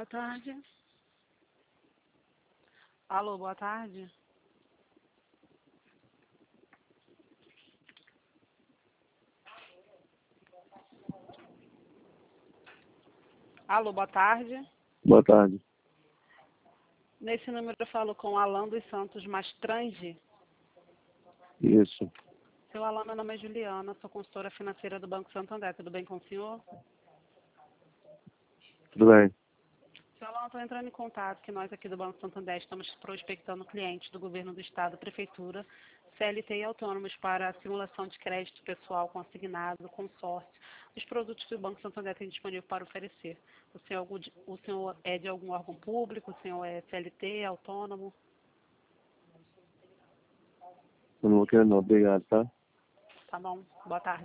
Boa tarde. Alô, boa tarde. Alô, boa tarde. Boa tarde. Nesse número eu falo com Alan dos Santos Mastrange. Isso. Seu Alan, meu nome é Juliana, sou consultora financeira do Banco Santander. Tudo bem com o senhor? Tudo bem. Seu Alan, estou entrando em contato que nós aqui do Banco Santander estamos prospectando clientes do governo do estado, prefeitura, CLT e autônomos para a simulação de crédito pessoal consignado, consórcio, os produtos que o Banco Santander tem disponível para oferecer. O senhor é de algum órgão público? O senhor é CLT, autônomo? Eu não vou querer não. Obrigado, tá? Tá bom. Boa tarde.